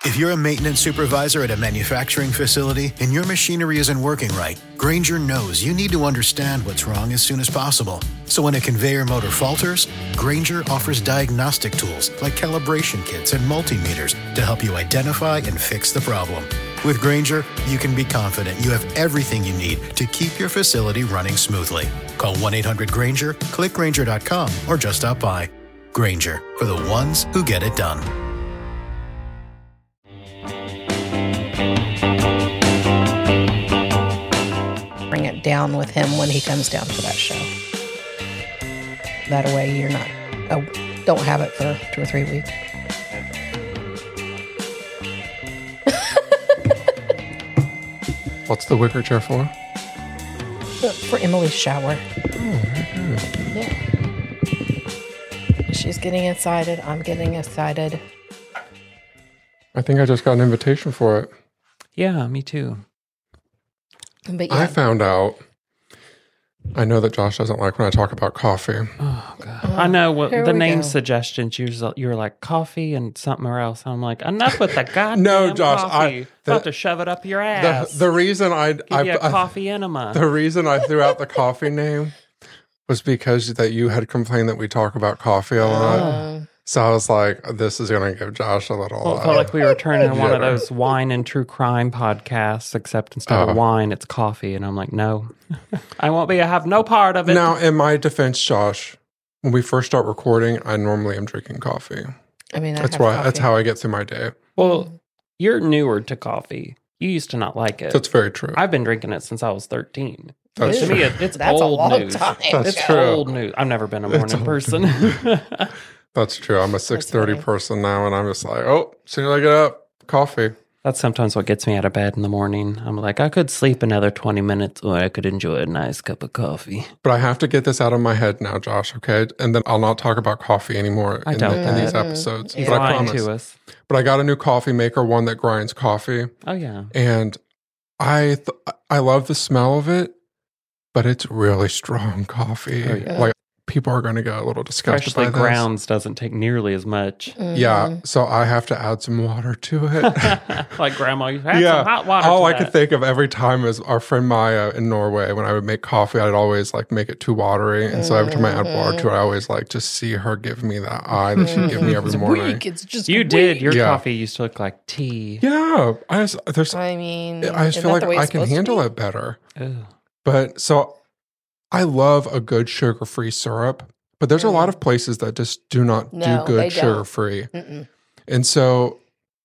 If you're a maintenance supervisor at a manufacturing facility and your machinery isn't working right, Grainger knows you need to understand what's wrong as soon as possible. So when a conveyor motor falters, Grainger offers diagnostic tools like calibration kits and multimeters to help you identify and fix the problem. With Grainger, you can be confident you have everything you need to keep your facility running smoothly. Call 1-800-GRAINGER, click Grainger.com, or just stop by. Grainger, for the ones who get it done. Bring it down with him when he comes down for that show. That way you're not, don't have it for 2 or 3 weeks. What's the wicker chair for? For Emily's shower. Oh, very good. Yeah. She's getting excited. I'm getting excited. I think I just got an invitation for it. Yeah, me too. But yeah. I found out. I know that Josh doesn't like when I talk about coffee. Oh, God. I know here the we name go. suggestions, you were like coffee and something else. I'm like, enough with the goddamn No, Josh, coffee. About to shove it up your ass. The reason Give you a coffee enema. The reason I threw out the coffee name was because that you had complained that we talk about coffee a lot. So I was like, this is going to give Josh a little... Well, it felt like we were turning one of jitter. those wine and true crime podcasts, except instead of wine, it's coffee. And I'm like, no, I have no part of it. Now, in my defense, Josh, when we first start recording, I normally am drinking coffee. I mean, That's how I get through my day. Well, you're newer to coffee. You used to not like it. That's very true. I've been drinking it since I was 13. That's To true. me, it's That's old a long news. time. That's It's true. old news. I've never been a morning person. That's true. I'm a funny. 6:30 person now, and I'm just like, oh, as soon as I get up, coffee. That's sometimes what gets me out of bed in the morning. I'm like, I could sleep another 20 minutes or I could enjoy a nice cup of coffee. But I have to get this out of my head now, Josh, okay? And then I'll not talk about coffee anymore I doubt in these that. episodes. Yeah. But I Lying promise. to us. But I got a new coffee maker, one that grinds coffee. Oh, yeah. And I love the smell of it, but it's really strong coffee. Oh, yeah. Like, people are going to get a little disgusted Freshly by this. grounds doesn't take nearly as much. Yeah, so I have to add some water to it. Like grandma, you had some hot water. All to I that. could think of every time is our friend Maya in Norway. When I would make coffee, I'd always like make it too watery, and so every time I add water to it, I always like just see her give me that eye that she'd give me every It's morning. weak. It's just You weak. did. Your Yeah. coffee used to look like tea. Yeah, I just I mean, feel isn't like that the way I it's can supposed to handle be? it better. Ugh. But so I love a good sugar-free syrup, but there's a lot of places that just do not No, do they good don't. sugar-free. Mm-mm. And so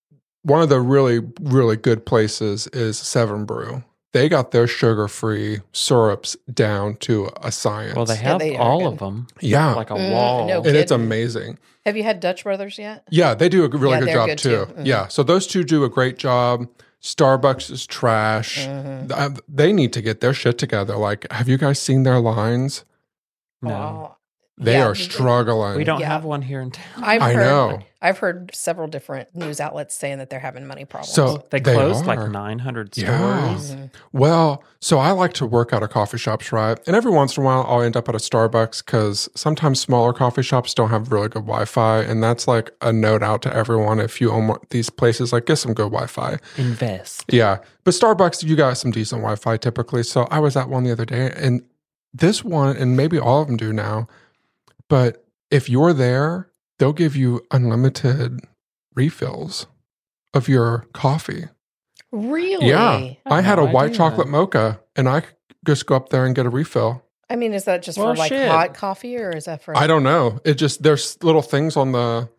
one of the really, really good places is Seven Brew. They got their sugar-free syrups down to a science. Well, they have they are all good. of them. Yeah. Like a wall. no. And it's kidding. amazing. Have you had Dutch Brothers yet? Yeah, they do a really Yeah, good they're job good too. too. Mhm. Yeah, so those two do a great job. Starbucks is trash. They need to get their shit together. Like, have you guys seen their lines? No. Oh, They yeah, are struggling. We don't Yeah. have one here in town. I know. I've heard several different news outlets saying that they're having money problems. So They closed are. like 900 stores. Yeah. Well, so I like to work out of coffee shops, right? And every once in a while, I'll end up at a Starbucks because sometimes smaller coffee shops don't have really good Wi-Fi, and that's like a note out to everyone. If you own one of these places, like get some good Wi-Fi. Invest. Yeah, but Starbucks, you got some decent Wi-Fi typically. So I was at one the other day, and this one, and maybe all of them do now, but if you're there, they'll give you unlimited refills of your coffee. Really? Yeah. I had had a no white idea. chocolate mocha, and I could just go up there and get a refill. I mean, is that just Well, for like shit. hot coffee, or is that for? I don't know. It just, there's little things on the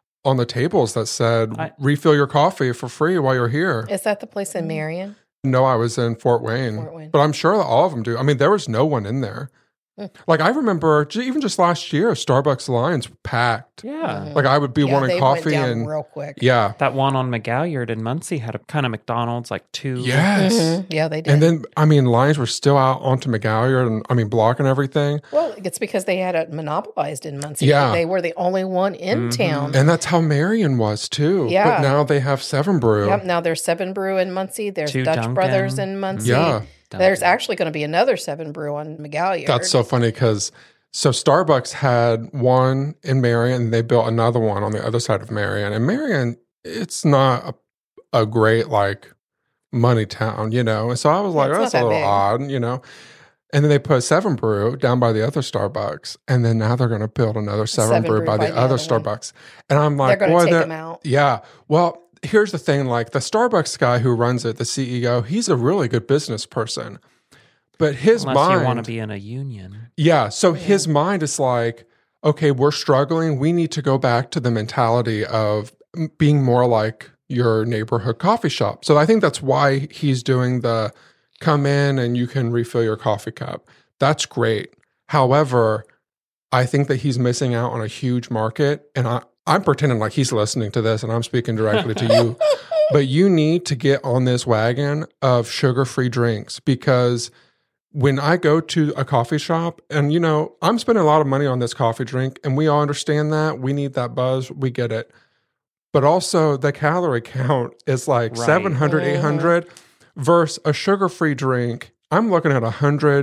tables that said refill your coffee for free while you're here. Is that the place in Marion? No, I was in Fort Wayne, Fort Wayne. but I'm sure that all of them do. I mean, there was no one in there. Like I remember, even just last year, Starbucks lines were packed. Yeah. Like I would be Yeah, wanting they coffee, went down and real quick. yeah, That one on McGalliard in Muncie had a kind of McDonald's, like two. yes. Mhm. Yeah, they did. And then, I mean, lines were still out onto McGalliard, and I mean, blocking everything. well, it's because they had it monopolized in Muncie. Yeah. They were the only one in town. And that's how Marion was too. Yeah. But now they have Seven Brew. Yep. Now there's Seven Brew in Muncie. There's Two Dutch Dunkin'. Brothers in Muncie. Yeah. There's actually going to be another Seven Brew on McGalliard. That's so funny because Starbucks had one in Marion, and they built another one on the other side of Marion. And Marion, it's not a a great like money town, you know? And so I was like, it's that's not a that little big. odd, you know? And then they put Seven Brew down by the other Starbucks. And then now they're going to build another Seven Brew by the other one. Starbucks. And I'm like, They're going to boy, take them out. yeah. Well, here's the thing. Like the Starbucks guy who runs it, the CEO, he's a really good business person. But his Unless mind, you want to be in a union. yeah. So his mind is like, okay, we're struggling. We need to go back to the mentality of being more like your neighborhood coffee shop. So I think that's why he's doing the come in and you can refill your coffee cup. That's great. However, I think that he's missing out on a huge market. And I'm pretending like he's listening to this and I'm speaking directly to you. But you need to get on this wagon of sugar-free drinks because when I go to a coffee shop and, you know, I'm spending a lot of money on this coffee drink and we all understand that. We need that buzz. We get it. But also the calorie count is like 700, 800 versus a sugar-free drink. I'm looking at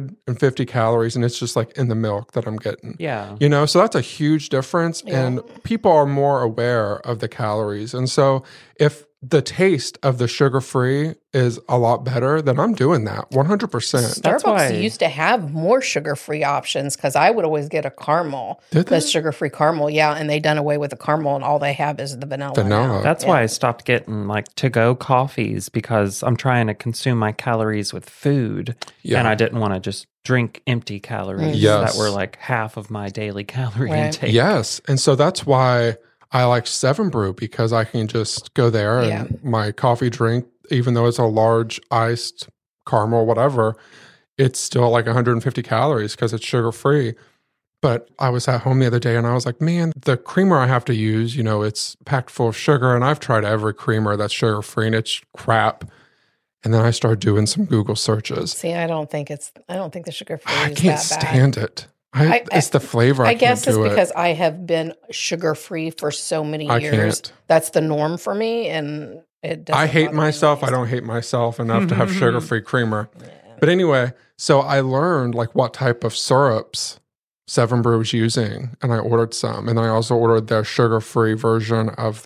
150 calories and it's just like in the milk that I'm getting. Yeah. You know, so that's a huge difference and people are more aware of the calories. And so if the taste of the sugar-free is a lot better, then I'm doing that 100%. That's why- Starbucks used to have more sugar-free options because I would always get a caramel. Did they? The sugar-free caramel, yeah. And they done away with the caramel and all they have is the vanilla. now. That's why I stopped getting like to-go coffees because I'm trying to consume my calories with food. Yeah. And I didn't want to just drink empty calories Yes. that were like half of my daily calorie Right. intake. Yes. And so that's why I like Seven Brew because I can just go there and my coffee drink, even though it's a large iced caramel, whatever, it's still like 150 calories because it's sugar free. But I was at home the other day and I was like, man, the creamer I have to use, you know, it's packed full of sugar. And I've tried every creamer that's sugar free and it's crap. And then I started doing some Google searches. See, I don't think the sugar-free I is can't that bad. stand it. It's the flavor. I guess can't it's do because I have been sugar-free for so many I years. can't. That's the norm for me, and it doesn't I hate bother me myself. I anyways. don't hate myself enough to have sugar-free creamer. But anyway, so I learned like what type of syrups Seven Brew was using, and I ordered some. And then I also ordered their sugar-free version of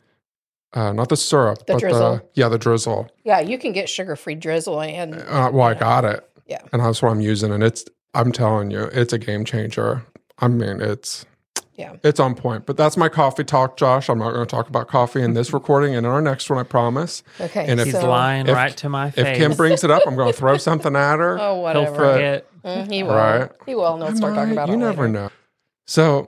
not the syrup, The but drizzle. the drizzle. Yeah, you can get sugar-free drizzle, and Well, I got it. Yeah. And that's what I'm using. And I'm telling you, it's a game changer. I mean, it's on point. But that's my coffee talk, Josh. I'm not going to talk about coffee in this recording and in our next one, I promise. okay. And if- He's so, lying if- right to my face. If Kim brings it up, I'm going to throw something at her. oh, He'll whatever. forget. He will. Right. He will. And he'll start talking about you it never later. know. So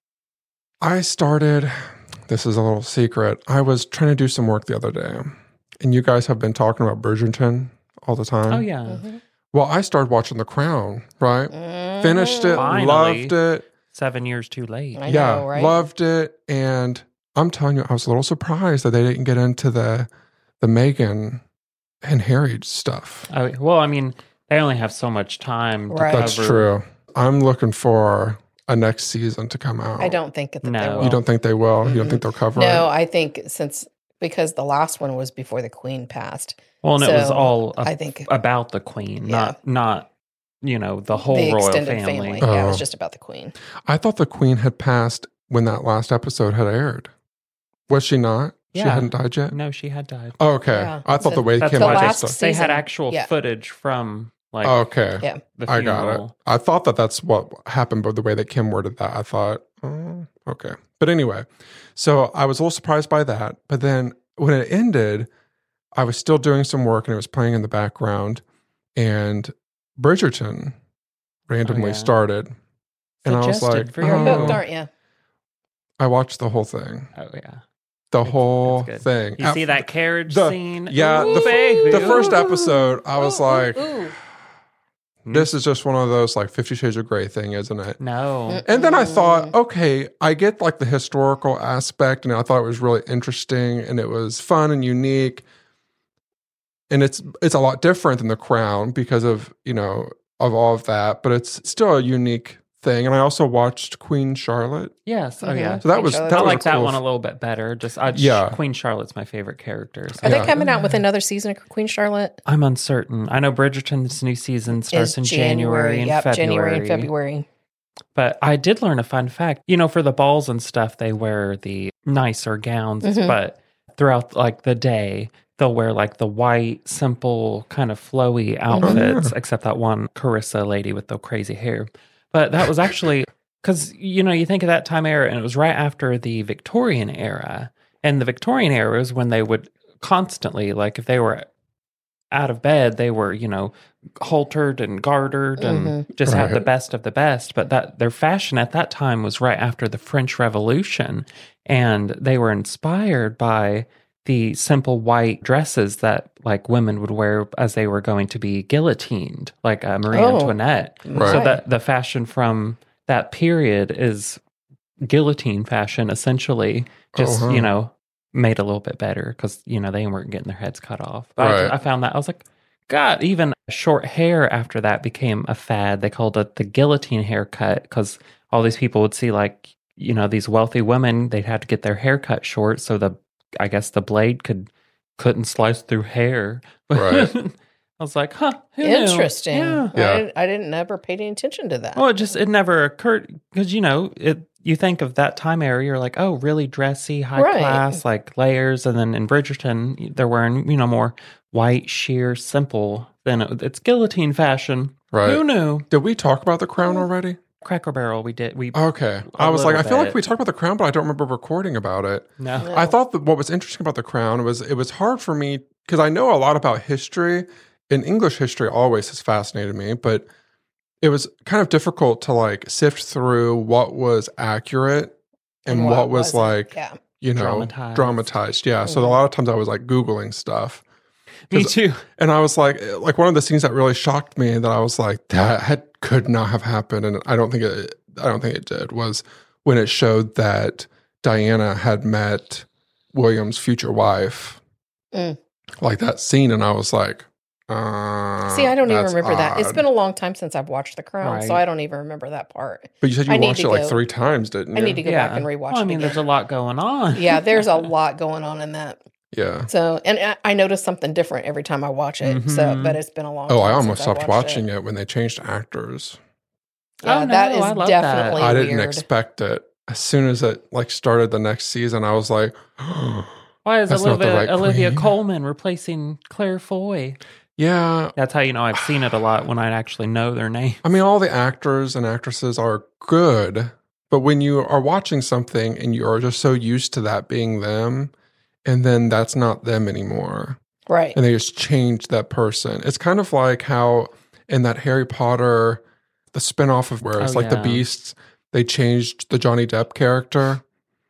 I started, this is a little secret. I was trying to do some work the other day, and you guys have been talking about Bridgerton all the time. Oh, yeah. Mm-hmm. Well, I started watching The Crown, right? Finished it, Finally. loved it. 7 years too late. I Yeah, know, right? loved it. And I'm telling you, I was a little surprised that they didn't get into the Meghan and Harry stuff. Oh, well, I mean, they only have so much time to Right. cover. That's true. I'm looking for a next season to come out. I don't think that they No. will. You don't think they will? You don't think they'll cover No, it? I think because the last one was before the Queen passed. Well, and it was So, all I think about the Queen, Yeah. not the whole the royal extended family. Yeah, it was Oh. just about the Queen. I thought the Queen had passed when that last episode had aired. Was she not? She Yeah. hadn't died yet? No, she had died. Oh, okay. Yeah. I thought So the way That's Kim the why was last stuff. they had season, actual yeah. footage from like Okay. Yeah. the I funeral. got it. I thought that's what happened, but the way that Kim worded that, I thought, oh, okay. But anyway, so I was a little surprised by that. But then when it ended, I was still doing some work and it was playing in the background. And Bridgerton randomly yeah. started. And I was Suggested like, for your You're oh, hooked, aren't you? I watched the whole thing. Oh yeah, The whole good. thing. You see that carriage the- scene? yeah, Ooh, the baby. first episode, I was Ooh, like, ooh. this is just one of those like 50 Shades of Grey thing, isn't it? No, And then I thought, okay, I get like the historical aspect, and I thought it was really interesting, and it was fun and unique. And it's a lot different than The Crown because of of all of that, but it's still a unique thing. And I also watched Queen Charlotte. yes, oh Mhm. yeah. So that Queen was Charlotte. I that was like a that cool one a little bit better. Yeah. Queen Charlotte's my favorite character. So Are Yeah. they coming out with another season of Queen Charlotte? I'm uncertain. I know Bridgerton's new season starts in January and Yep, February. January and February. But I did learn a fun fact. For the balls and stuff, they wear the nicer gowns, Mhm. but throughout like the day, they'll wear like the white, simple, kind of flowy outfits, except that one Carissa lady with the crazy hair. But that was actually because, you think of that time era, and it was right after the Victorian era. And the Victorian era is when they would constantly, like if they were out of bed, they were, haltered and gartered and just had the best of the best. But that their fashion at that time was right after the French Revolution. And they were inspired by the simple white dresses that like women would wear as they were going to be guillotined, like Marie Antoinette. Right. So that the fashion from that period is guillotine fashion, essentially, just, made a little bit better because, they weren't getting their heads cut off. But I found that, I was like, God, even short hair after that became a fad. They called it the guillotine haircut because all these people would see like, these wealthy women, they'd have to get their hair cut short so I guess the blade couldn't slice through hair. Right. I was like, huh, who Interesting. knew? Yeah. I didn't ever pay any attention to that. Well, it never occurred because, you think of that time era, you're like, oh, really dressy, high class, like layers. And then in Bridgerton, they're wearing, more white, sheer, simple. Then it's guillotine fashion. Right. Who knew? Did we talk about The Crown already? Cracker Barrel, we did. Okay. I was like, I feel like bit. we talked about The Crown, but I don't remember recording about it. No. I thought that what was interesting about The Crown was it was hard for me because I know a lot about history, and English history always has fascinated me, but it was kind of difficult to like sift through what was accurate and what was like, dramatized. Yeah. So a lot of times I was like Googling stuff. Me too. And I was like one of the scenes that really shocked me that I was like, could not have happened. And I don't think it did, was when it showed that Diana had met William's future wife. Like that scene. And I was like, see, I don't even remember that. It's been a long time since I've watched The Crown, so Right. I don't even remember that part. But you said you watched it like 3 times, didn't you? I need to go back and rewatch Well, it again. there's a lot going on. Yeah, there's a lot going on in that. Yeah. So, and I notice something different every time I watch it. So, but it's been a long time. Oh, I almost since stopped watched watching it when they changed actors. Yeah, Oh, no, that is I love definitely I weird. didn't expect it. As soon as it like started the next season, I was like, Why is That's not the right Olivia queen. Colman replacing Claire Foy? yeah. That's how I've seen it a lot when I actually know their name. I mean, all the actors and actresses are good, but when you are watching something and you are just so used to that being them, and then that's not them anymore, Right. and they just change that person. It's kind of like how in that Harry Potter, the spinoff of where it's Oh, like the yeah. Beasts, they changed the Johnny Depp character.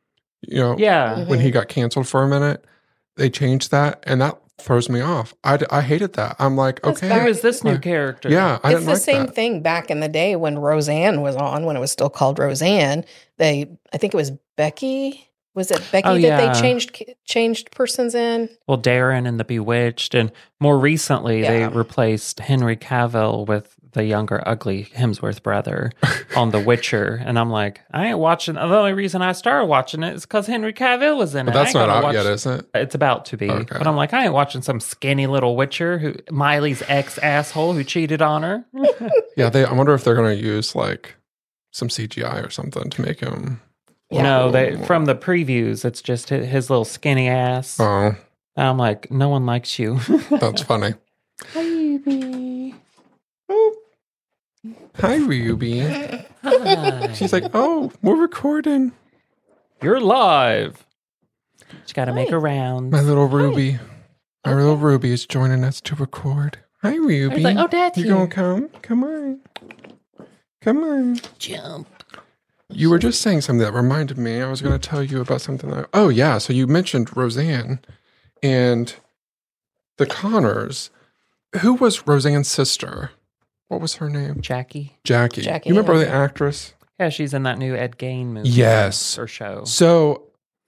Yeah. When he got canceled for a minute, they changed that, and that throws me off. I hated that. I'm like, That's okay, Who is this new character? yeah, I It's didn't the like same that. thing back in the day when Roseanne was on, when it was still called Roseanne. I think it was Becky. Was it Becky Oh, that yeah. they changed persons in? Well, Darren and the Bewitched. And more recently, they Yeah. replaced Henry Cavill with the younger, ugly Hemsworth brother on The Witcher. And I'm like, I ain't watching. The only reason I started watching it is because Henry Cavill was in But it. that's I ain't not gonna out watch- yet, is it? It's about to be. Okay. But I'm like, I ain't watching some skinny little Witcher, Miley's ex-asshole who cheated on her. Yeah, I wonder if they're going to use like some CGI or something to make him. No, from the previews, it's just his little skinny ass. Oh, And I'm like, no one likes you. that's funny. Baby. Hi, Ruby. Hi. She's like, oh, we're recording. You're live. Just got to make a round. My little Ruby. My little Ruby is joining us to record. Hi, Ruby. It's like, oh, Dad's You here. gonna come? Come on. Come on. Jump. You were just saying something that reminded me. I was going to tell you about something. Oh, yeah. So you mentioned Roseanne and the Connors. Who was Roseanne's sister? What was her name? Jackie. Jackie. Jackie, You remember yeah. the actress? Yeah, she's in that new Ed Gein movie. Yes. Or show. So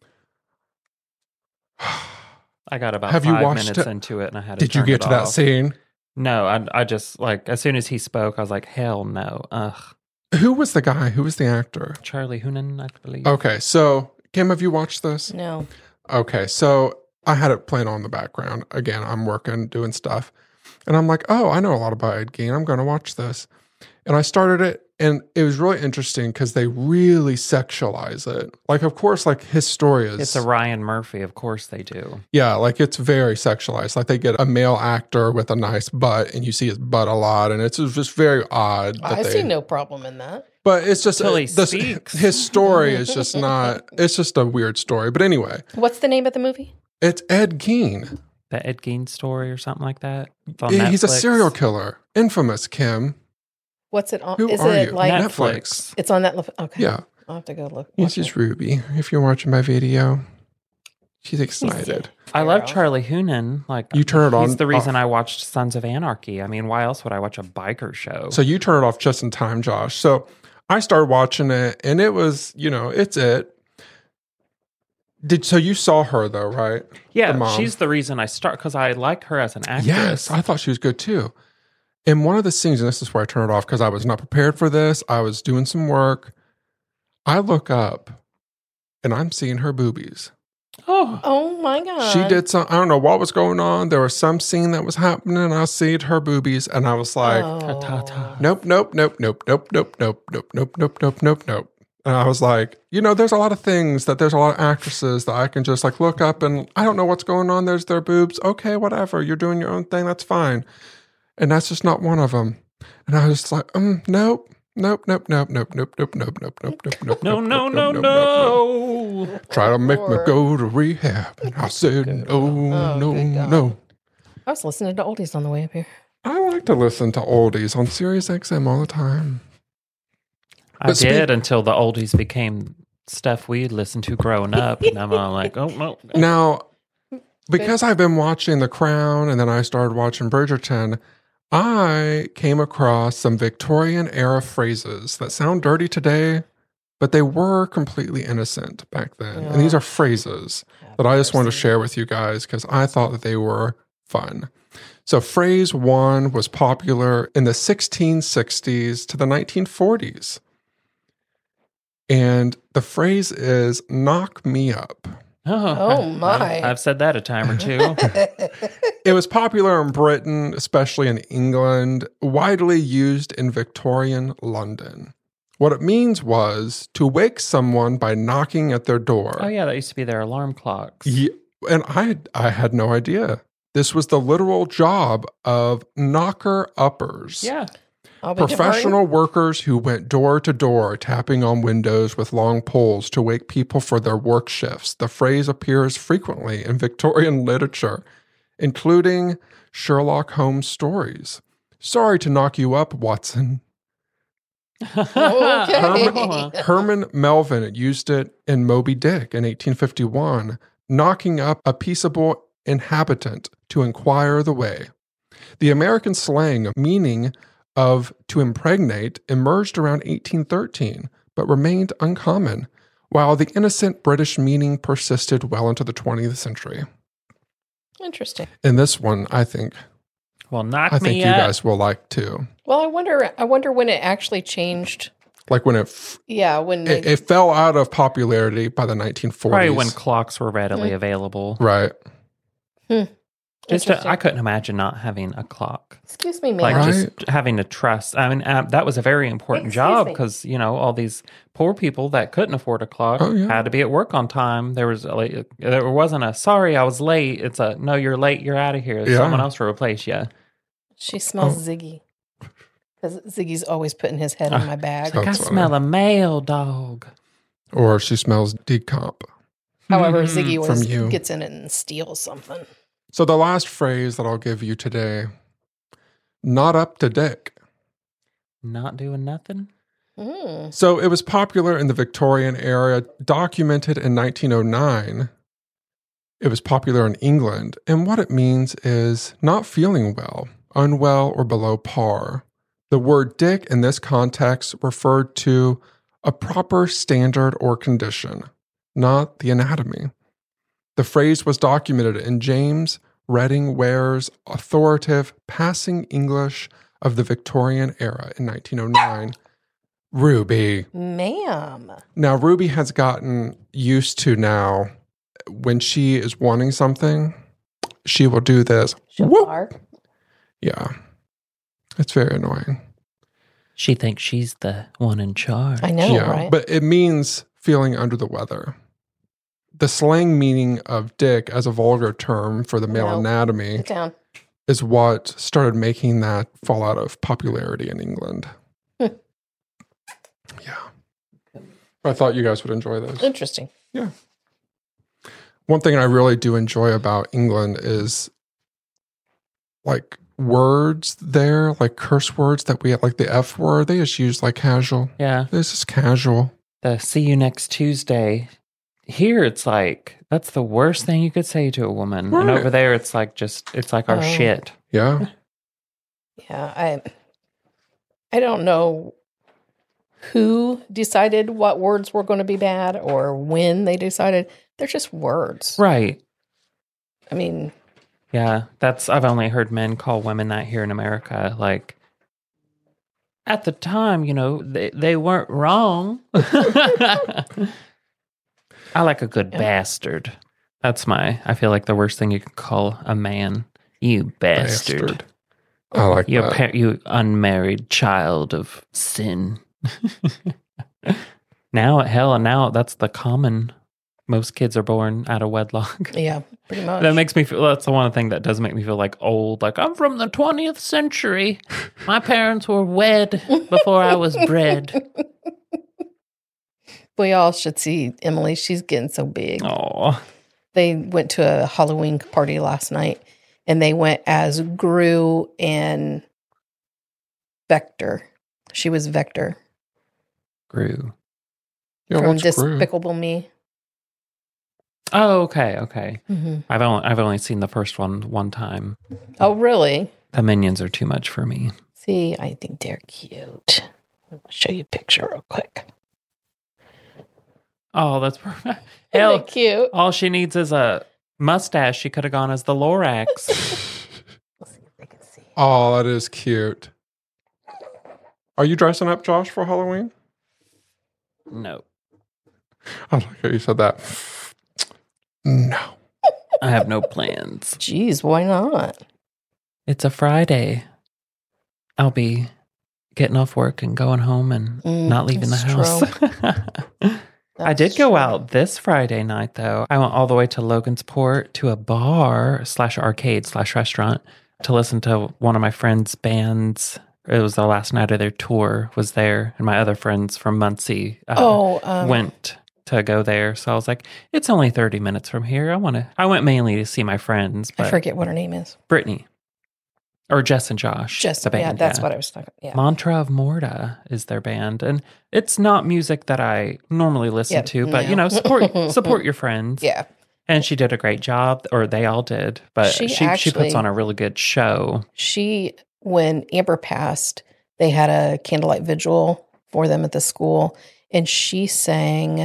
I got about Have you 5 watched minutes it? into it and I had to did you turn get it to that off. scene? No, I just, like, as soon as he spoke, I was like, hell no. Ugh. Who was the guy? Who was the actor? Charlie Hunnam, I believe. Okay. So, Kim, have you watched this? No. Okay, so I had it playing on in the background. Again, I'm working, doing stuff. And I'm like, oh, I know a lot about Ed Gein. I'm going to watch this. And I started it, And it was really interesting because they really sexualize it. Like, of course, like Historia's. It's a Ryan Murphy. Of course they do. Yeah, like it's very sexualized. Like they get a male actor with a nice butt and you see his butt a lot. And it's just very odd. I see no problem in that. But it's just, Until he speaks. his story is just not, it's just a weird story. But anyway. What's the name of the movie? It's Ed Gein. The Ed Gein story or something like that. It's on He's a Netflix. serial killer. Infamous, Kim. What's it on? Who Is are it you? like Netflix. it's on Netflix? Okay. Yeah. I'll have to go look. This watch is it. Ruby. If you're watching my video, she's excited. I love Charlie Hunnam. Like You turn it He's on- the reason off. I watched Sons of Anarchy. I mean, why else would I watch a biker show? So you turn it off just in time, Josh. So I started watching it and it was, it's it. So you saw her though, right? The yeah, mom. she's the reason I start because I like her as an actress. Yes, I thought she was good too. In one of the scenes, and this is where I turned it off because I was not prepared for this. I was doing some work. I look up and I'm seeing her boobies. Oh my god. She did some, I don't know what was going on. There was some scene that was happening and I seen her boobies and I was like, Ta-ta-ta. nope. And I was like, there's a lot of things there's a lot of actresses that I can just like look up and I don't know what's going on. There's their boobs. Okay, whatever. You're doing your own thing. That's fine. And that's just not one of them. And I was just like, nope. No. Try to make me go to rehab. And I said, no. I was listening to oldies on the way up here. I like to listen to oldies on Sirius XM all the time. I did until the oldies became stuff we listened to growing up. And I'm all like, oh, no. Now, because I've been watching The Crown and then I started watching Bridgerton, I came across some Victorian era phrases that sound dirty today, but they were completely innocent back then. And these are phrases that I just wanted to share with you guys because I thought that they were fun. So phrase one was popular in the 1660s to the 1940s. And the phrase is knock me up. Oh, my. I've said that a time or two. It was popular in Britain, especially in England, widely used in Victorian London. What it means was to wake someone by knocking at their door. Oh, yeah, that used to be their alarm clocks. Yeah, and I had no idea. This was the literal job of knocker-uppers. Yeah. Professional workers who went door to door tapping on windows with long poles to wake people for their work shifts. The phrase appears frequently in Victorian literature, including Sherlock Holmes stories. Sorry to knock you up, Watson. Herman Melville used it in Moby Dick in 1851, knocking up a peaceable inhabitant to inquire the way. The American slang meaning of to impregnate emerged around 1813, but remained uncommon, while the innocent British meaning persisted well into the 20th century. Interesting. And this one, I think Well, you guys will like too. Well, I wonder when it actually changed. Like when it fell out of popularity by the 1940s. Probably when clocks were readily available. Right. I couldn't imagine not having a clock. Excuse me, ma'am. Like Right. just having to trust. I mean, that was a very important job because, all these poor people that couldn't afford a clock had to be at work on time. There wasn't a, sorry, I was late. It's a, no, you're late. You're out of here. Yeah. Someone else will replace you. She smells Ziggy. Because Ziggy's always putting his head in my bag. That's I funny. smell a male dog. Or she smells decomp. However, Ziggy From always you. gets in it and steals something. So the last phrase that I'll give you today, not up to dick. Not doing nothing? So it was popular in the Victorian era, documented in 1909. It was popular in England. And what it means is not feeling well, unwell, or below par. The word dick in this context referred to a proper standard or condition, not the anatomy. The phrase was documented in James Reading Ware's authoritative Passing English of the Victorian era in 1909. Ruby. Ma'am. Now, Ruby has gotten used to now when she is wanting something, she will do this. She'll Whoop. bark. Yeah. It's very annoying. She thinks she's the one in charge. I know, right? But it means feeling under the weather. The slang meaning of dick as a vulgar term for the male anatomy Sit down. is what started making that fall out of popularity in England. Yeah. I thought you guys would enjoy those. Interesting. Yeah. One thing I really do enjoy about England is like words there, like curse words that we have, like the F word, they just use like casual. Yeah. This is casual. The see you next Tuesday. Here it's like, that's the worst thing you could say to a woman. Right. And over there it's like it's like our shit. Yeah. Yeah, I don't know who decided what words were going to be bad or when they decided. They're just words. Right. I mean, yeah, I've only heard men call women that here in America. Like, at the time, they weren't wrong. I like a good bastard. I feel like the worst thing you can call a man. You bastard. I like that. You unmarried child of sin. Now that's the common. Most kids are born out of wedlock. yeah, pretty much. That makes me feel, that's the one thing that does make me feel like old. Like, I'm from the 20th century. My parents were wed before I was bred. We all should see Emily. She's getting so big. Oh, They went to a Halloween party last night, and they went as Gru and Vector. She was Vector Gru. Yeah, from what's Gru? Despicable Me. Oh, okay. Mm-hmm. I've only seen the first one time. Oh, really? The Minions are too much for me. See, I think they're cute. I'll show you a picture real quick. Oh, that's perfect. Isn't Hell, it cute? all she needs is a mustache. She could have gone as the Lorax. Let's see if they can see. Oh, that is cute. Are you dressing up, Josh, for Halloween? No, I like how you said that. No. I have no plans. Jeez, why not? It's a Friday. I'll be getting off work and going home and not leaving the house. I did go out this Friday night, though. I went all the way to Logansport to a bar / arcade / restaurant to listen to one of my friends' bands. It was the last night of their tour was there, and my other friends from Muncie went to go there. So I was like, it's only 30 minutes from here. I went mainly to see my friends. But I forget what her name is. Brittany. Or Jess and Josh. Jess, the band, that's what I was talking about. Yeah. Mantra of Morta is their band. And it's not music that I normally listen to, but, support your friends. Yeah. And she did a great job, or they all did. But she puts on a really good show. When Amber passed, they had a candlelight vigil for them at the school, and she sang...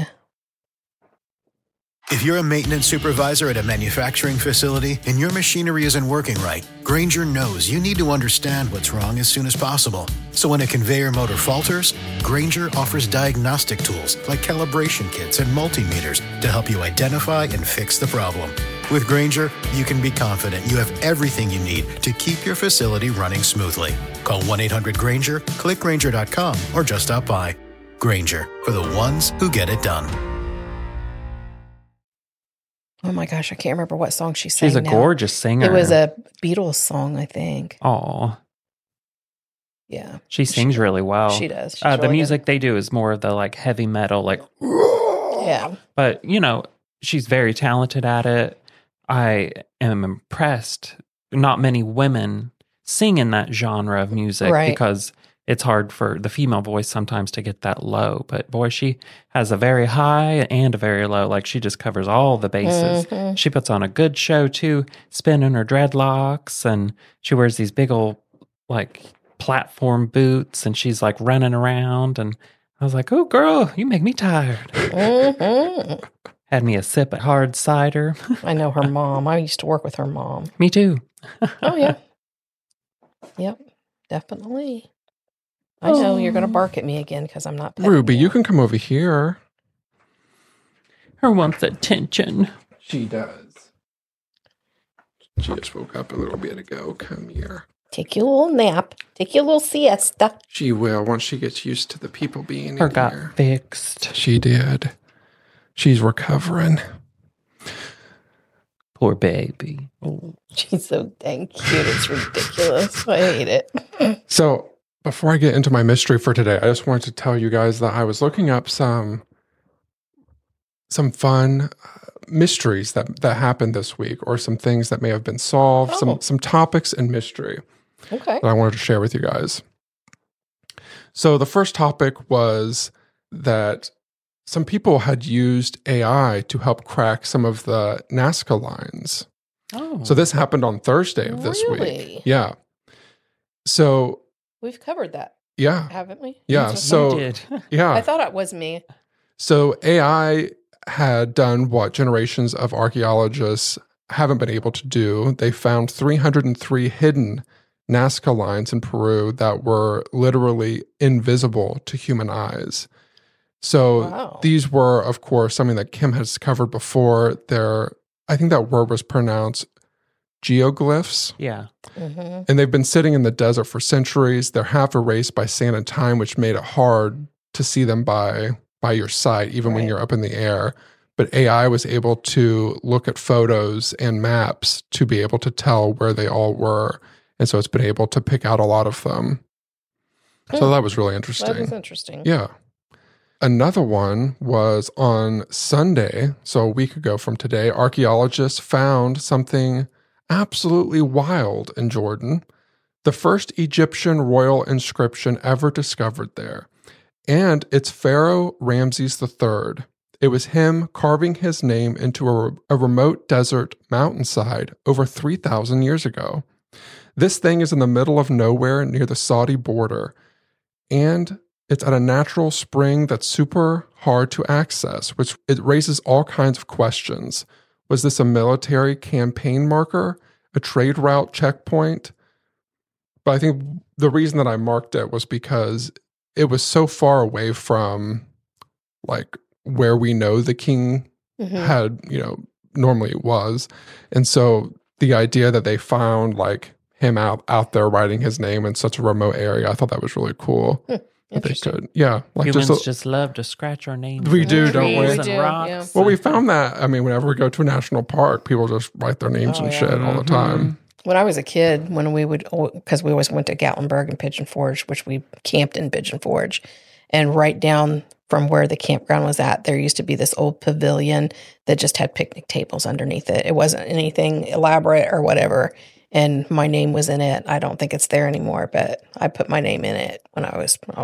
If you're a maintenance supervisor at a manufacturing facility and your machinery isn't working right, Grainger knows you need to understand what's wrong as soon as possible. So when a conveyor motor falters, Grainger offers diagnostic tools like calibration kits and multimeters to help you identify and fix the problem. With Grainger, you can be confident you have everything you need to keep your facility running smoothly. Call 1-800-GRAINGER, click Grainger.com, or just stop by. Grainger, for the ones who get it done. Oh my gosh, I can't remember what song she sang. She's a gorgeous singer. It was a Beatles song, I think. Oh, yeah. She sings really well. She does. She's The really music they do is more of the like heavy metal, like yeah. But she's very talented at it. I am impressed. Not many women sing in that genre of music because it's hard for the female voice sometimes to get that low. But boy, she has a very high and a very low. Like she just covers all the bases. Mm-hmm. She puts on a good show too, spinning her dreadlocks, and she wears these big old like platform boots, and she's like running around. And I was like, oh girl, you make me tired. Mm-hmm. Had me a sip of hard cider. I know her mom. I used to work with her mom. Me too. Oh, yeah. Yep, definitely. I know you're going to bark at me again because I'm not petting Ruby, you can come over here. Her wants attention. She does. She just woke up a little bit ago. Come here. Take your little nap. Take your little siesta. She will once she gets used to the people being Her in got here. fixed. She did. She's recovering. Poor baby. She's so dang cute. It's ridiculous. I hate it. So before I get into my mystery for today, I just wanted to tell you guys that I was looking up some fun mysteries that happened this week, or some things that may have been solved, some topics in mystery Okay. that I wanted to share with you guys. So the first topic was that some people had used AI to help crack some of the Nazca lines. Oh. So this happened on Thursday of this week. Really? Yeah. So We've covered that, yeah. haven't we? Yeah. You So did. yeah. I thought it was me. So AI had done what generations of archaeologists haven't been able to do. They found 303 hidden Nazca lines in Peru that were literally invisible to human eyes. So Wow. these were, of course, something that Kim has covered before. I think that word was pronounced geoglyphs. Yeah. Mm-hmm. And they've been sitting in the desert for centuries. They're half erased by sand and time, which made it hard to see them by your sight, even when Right. you're up in the air. But AI was able to look at photos and maps to be able to tell where they all were. And so it's been able to pick out a lot of them. So that was really interesting. That was interesting. Yeah. Another one was on Sunday, so a week ago from today, archaeologists found something absolutely wild in Jordan. The first Egyptian royal inscription ever discovered there. And it's Pharaoh Ramses III. It was him carving his name into a remote desert mountainside over 3,000 years ago. This thing is in the middle of nowhere near the Saudi border. And it's at a natural spring that's super hard to access, which it raises all kinds of questions. Was this a military campaign marker, a trade route checkpoint? But I think the reason that I marked it was because it was so far away from like where we know the king had, normally was. And so the idea that they found like him out there writing his name in such a remote area, I thought that was really cool. That they Interesting. could. Yeah. Like Humans just love to scratch our names. We in do, don't trees we? and We do, rocks. yeah. well, we found that. I mean, whenever we go to a national park, people just write their names Oh, and yeah. shit all the time. When I was a kid, when we would, because we always went to Gatlinburg and Pigeon Forge, which we camped in Pigeon Forge, and right down from where the campground was at, there used to be this old pavilion that just had picnic tables underneath it. It wasn't anything elaborate or whatever, and my name was in it. I don't think it's there anymore, but I put my name in it when I was, I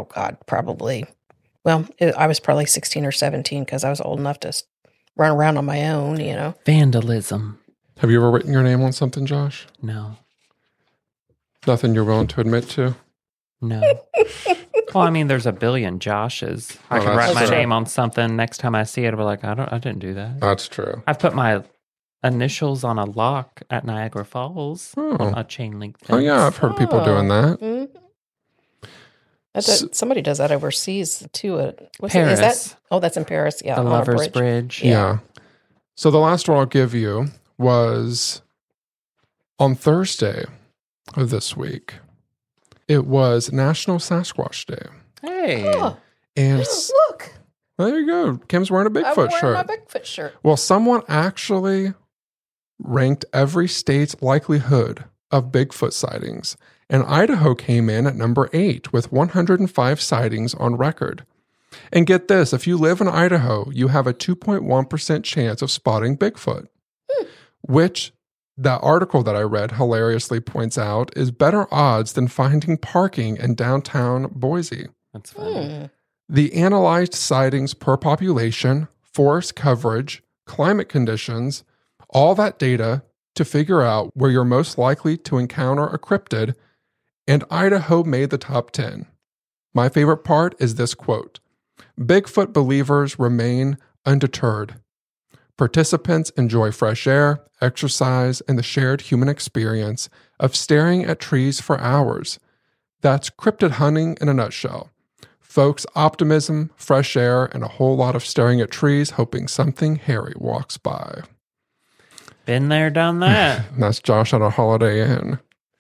was probably 16 or 17 because I was old enough to run around on my own, Vandalism. Have you ever written your name on something, Josh? No. Nothing you're willing to admit to? No. Well, I mean, there's a billion Joshes. I could that's write my true. name on something. Next time I see it, I'll be like, I didn't do that. That's true. I've put my initials on a lock at Niagara Falls on a chain link fence. Oh, yeah. I've heard people doing that. Mhm. So- Somebody does that overseas too. Paris. That's in Paris. Yeah, The on a Lover's Bridge. Yeah. So the last one I'll give you was on Thursday of this week. It was National Sasquatch Day. Hey. Oh, And look, well, there you go. Kim's wearing a I'm Bigfoot wearing shirt. my Bigfoot shirt. Well, someone actually ranked every state's likelihood of Bigfoot sightings, and Idaho came in at number 8 with 105 sightings on record. And get this, if you live in Idaho, you have a 2.1% chance of spotting Bigfoot, which that article that I read hilariously points out is better odds than finding parking in downtown Boise. That's funny. The analyzed sightings per population, forest coverage, climate conditions, all that data to figure out where you're most likely to encounter a cryptid, and Idaho made the top 10. My favorite part is this quote: Bigfoot believers remain undeterred. Participants enjoy fresh air, exercise, and the shared human experience of staring at trees for hours. That's cryptid hunting in a nutshell. Folks, optimism, fresh air, and a whole lot of staring at trees, hoping something hairy walks by. Been there, done that. And that's Josh at a Holiday Inn.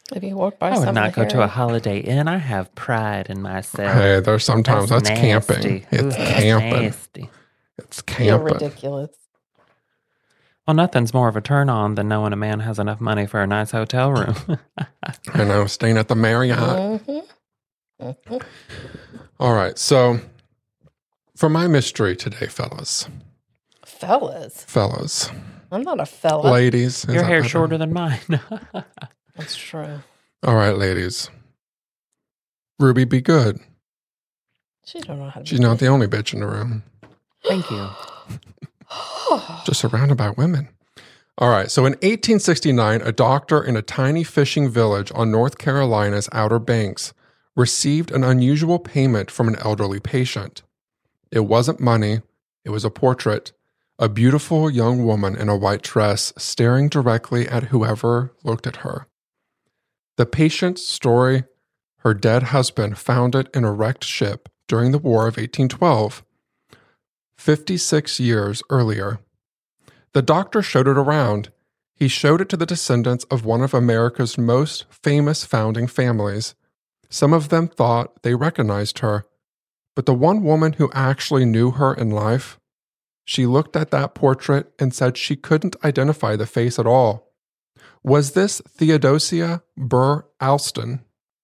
If you walk by I would something not go to a hairy. Holiday Inn. I have pride in myself. Hey, there's sometimes that's camping. nasty. It's Ooh, that's camping. nasty. It's You're camping. ridiculous. Well, nothing's more of a turn on than knowing a man has enough money for a nice hotel room. I know, staying at the Marriott. Mm-hmm. All right, so for my mystery today, fellas, Fellas. I'm not a fella. ladies. Your hair's shorter than mine. That's true. All right, ladies. Ruby, be good. She don't know how to She's not the only bitch in the room. Thank you. Just surrounded by women. All right. So in 1869, a doctor in a tiny fishing village on North Carolina's Outer Banks received an unusual payment from an elderly patient. It wasn't money. It was a portrait. A beautiful young woman in a white dress staring directly at whoever looked at her. The patient's story: her dead husband founded in a wrecked ship during the War of 1812, 56 years earlier. The doctor showed it around. He showed it to the descendants of one of America's most famous founding families. Some of them thought they recognized her, but the one woman who actually knew her in life, she looked at that portrait and said she couldn't identify the face at all. Was this Theodosia Burr Alston?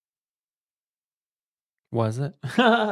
Was it?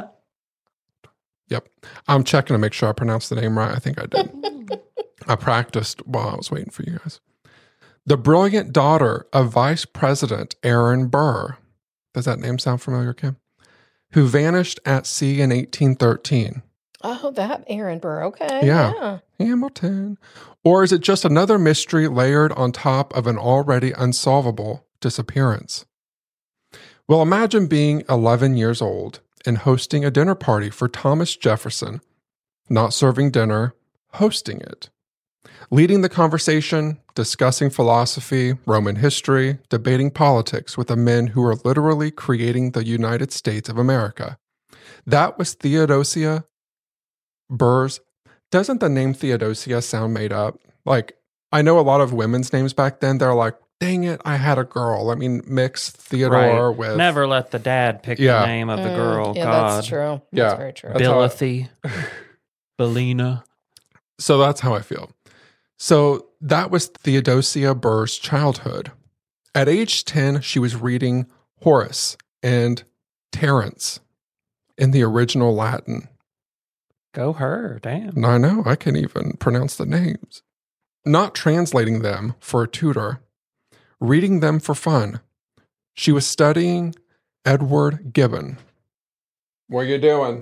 Yep. I'm checking to make sure I pronounced the name right. I think I did. I practiced while I was waiting for you guys. The brilliant daughter of Vice President Aaron Burr. Does that name sound familiar, Kim? Who vanished at sea in 1813. Oh, that Aaron Burr. Okay. Yeah. Hamilton. Or is it just another mystery layered on top of an already unsolvable disappearance? Well, imagine being 11 years old and hosting a dinner party for Thomas Jefferson, not serving dinner, hosting it. Leading the conversation, discussing philosophy, Roman history, debating politics with the men who were literally creating the United States of America. That was Theodosia Burr's. Doesn't the name Theodosia sound made up? Like, I know a lot of women's names back then, they're like, dang it, I had a girl. I mean, mix Theodore with... Never let the dad pick the name of the girl. Yeah, God. that's true. Yeah. That's very true. That's how Bilithy. Belina. So that's how I feel. So that was Theodosia Burr's childhood. At age 10, she was reading Horace and Terence in the original Latin. Go her. Damn. I know, I can't even pronounce the names. Not translating them for a tutor, reading them for fun. She was studying Edward Gibbon. What are you doing?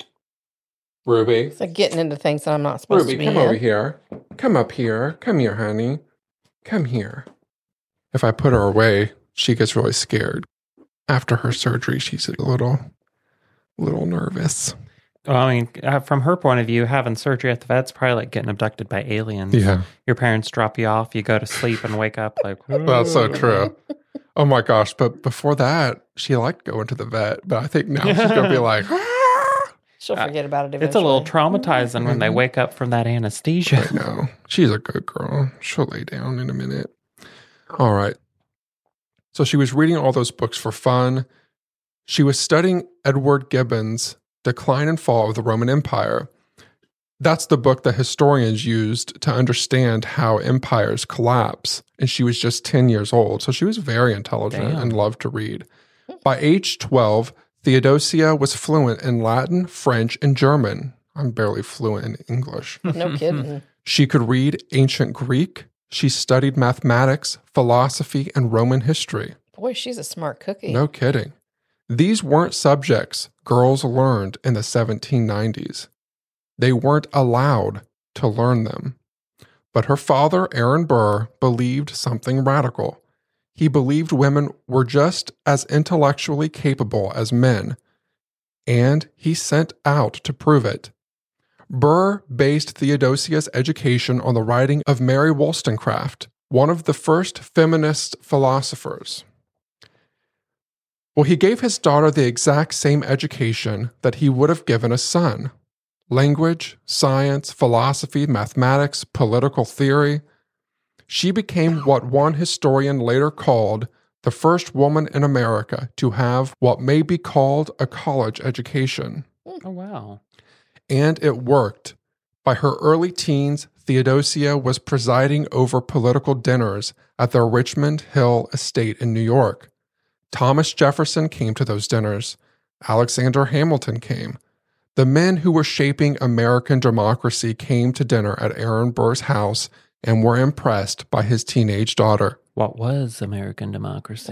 Ruby. It's like getting into things that I'm not supposed to Ruby, be come in. over here. Come up here. Come here, honey. Come here. If I put her away, she gets really scared. After her surgery, she's a little nervous. Well, I mean, from her point of view, having surgery at the vet's probably like getting abducted by aliens. Yeah. Your parents drop you off, you go to sleep and wake up like, That's so true. Oh my gosh. But before that, she liked going to the vet. But I think now she's going to be like, She'll forget about it eventually. It's a little traumatizing when they wake up from that anesthesia. I know. She's a good girl. She'll lay down in a minute. All right. So she was reading all those books for fun. She was studying Edward Gibbon's Decline and Fall of the Roman Empire. That's the book that historians used to understand how empires collapse. And she was just 10 years old. So she was very intelligent and loved to read. By age 12, Theodosia was fluent in Latin, French, and German. I'm barely fluent in English. No kidding. She could read ancient Greek. She studied mathematics, philosophy, and Roman history. Boy, she's a smart cookie. No kidding. These weren't subjects girls learned in the 1790s. They weren't allowed to learn them. But her father, Aaron Burr, believed something radical. He believed women were just as intellectually capable as men, and he set out to prove it. Burr based Theodosia's education on the writing of Mary Wollstonecraft, one of the first feminist philosophers. Well, he gave his daughter the exact same education that he would have given a son. Language, science, philosophy, mathematics, political theory. She became what one historian later called the first woman in America to have what may be called a college education. Oh, wow. And it worked. By her early teens, Theodosia was presiding over political dinners at their Richmond Hill estate in New York. Thomas Jefferson came to those dinners. Alexander Hamilton came. The men who were shaping American democracy came to dinner at Aaron Burr's house and were impressed by his teenage daughter. What was American democracy?